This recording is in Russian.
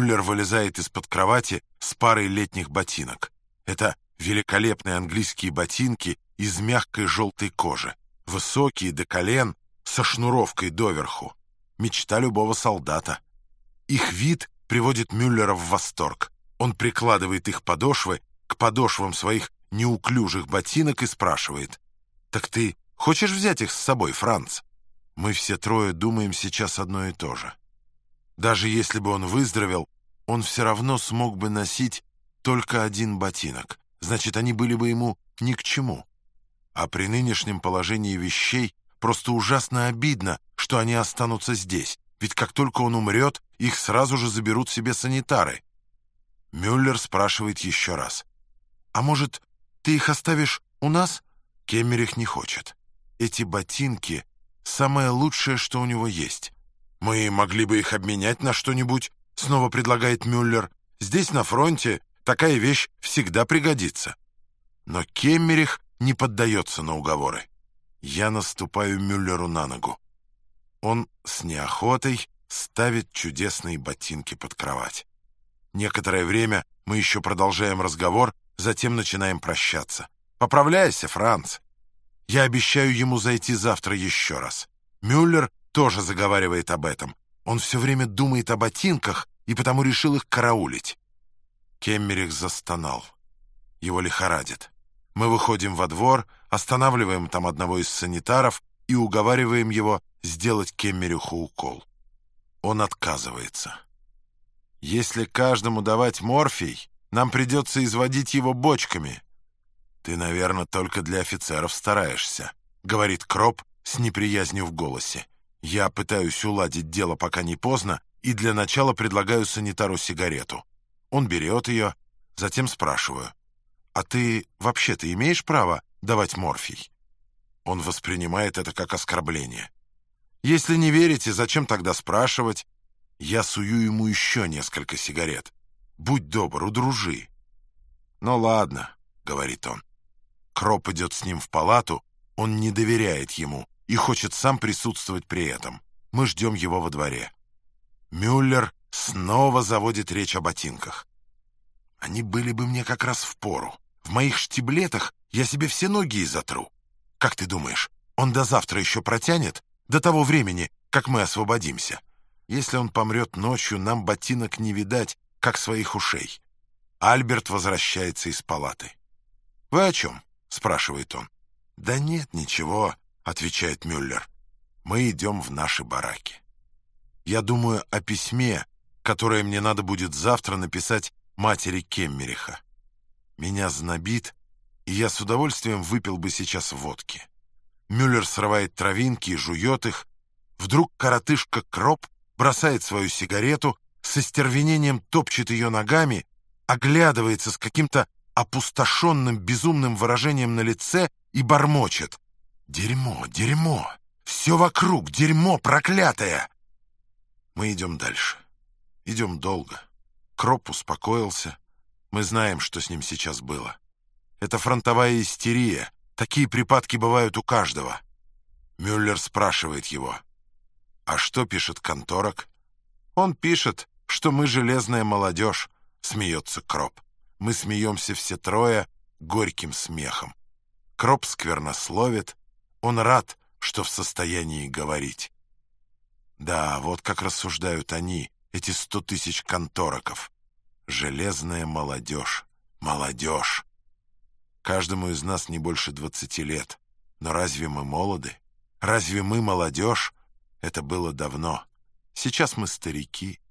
Мюллер вылезает из-под кровати с парой летних ботинок. Это великолепные английские ботинки из мягкой желтой кожи, высокие до колен, со шнуровкой доверху. Мечта любого солдата. Их вид приводит Мюллера в восторг. Он прикладывает их подошвы к подошвам своих неуклюжих ботинок и спрашивает: «Так ты хочешь взять их с собой, Франц?» Мы все трое думаем сейчас одно и то же. Даже если бы он выздоровел, он все равно смог бы носить только один ботинок. Значит, они были бы ему ни к чему. А при нынешнем положении вещей просто ужасно обидно, что они останутся здесь. Ведь как только он умрет, их сразу же заберут себе санитары. Мюллер спрашивает еще раз: «А может, ты их оставишь у нас?» Кеммерих не хочет. Эти ботинки — самое лучшее, что у него есть. «Мы могли бы их обменять на что-нибудь», — снова предлагает Мюллер. «Здесь, на фронте, такая вещь всегда пригодится». Но Кеммерих не поддается на уговоры. Я наступаю Мюллеру на ногу. Он с неохотой ставит чудесные ботинки под кровать. Некоторое время мы еще продолжаем разговор, затем начинаем прощаться. «Поправляйся, Франц». Я обещаю ему зайти завтра еще раз. Мюллер тоже заговаривает об этом. Он все время думает о ботинках и потому решил их караулить. Кеммерих застонал. Его лихорадит. Мы выходим во двор, останавливаем там одного из санитаров и уговариваем его сделать Кеммериху укол. Он отказывается. «Если каждому давать морфий, нам придется изводить его бочками». «Ты, наверное, только для офицеров стараешься», — говорит Кроп с неприязнью в голосе. Я пытаюсь уладить дело, пока не поздно, и для начала предлагаю санитару сигарету. Он берет ее, затем спрашиваю: «А ты вообще-то имеешь право давать морфий?» Он воспринимает это как оскорбление. «Если не верите, зачем тогда спрашивать?» Я сую ему еще несколько сигарет. «Будь добр, удружи». «Ну ладно», — говорит он. Кроп идет с ним в палату, он не доверяет ему и хочет сам присутствовать при этом. Мы ждем его во дворе. Мюллер снова заводит речь о ботинках. «Они были бы мне как раз впору. В моих штиблетах я себе все ноги изотру. Как ты думаешь, он до завтра еще протянет? До того времени, как мы освободимся? Если он помрет ночью, нам ботинок не видать, как своих ушей». Альберт возвращается из палаты. «Вы о чем?» — спрашивает он. «Да нет, ничего», — отвечает Мюллер. «Мы идем в наши бараки. Я думаю о письме, которое мне надо будет завтра написать матери Кеммериха. Меня знобит, и я с удовольствием выпил бы сейчас водки». Мюллер срывает травинки и жует их. Вдруг коротышка Кроп бросает свою сигарету, со стервенением топчет ее ногами, оглядывается с каким-то опустошенным безумным выражением на лице и бормочет: «Дерьмо, дерьмо! Все вокруг дерьмо проклятое!» Мы идем дальше. Идем долго. Кроп успокоился. Мы знаем, что с ним сейчас было. Это фронтовая истерия. Такие припадки бывают у каждого. Мюллер спрашивает его: «А что пишет конторок?» «Он пишет, что мы железная молодежь», — смеется Кроп. Мы смеемся все трое горьким смехом. Кроп сквернословит. Он рад, что в состоянии говорить. Да, вот как рассуждают они, эти 100 тысяч контороков. Железная молодежь. Молодежь. Каждому из нас не больше 20 лет. Но разве мы молоды? Разве мы молодежь? Это было давно. Сейчас мы старики.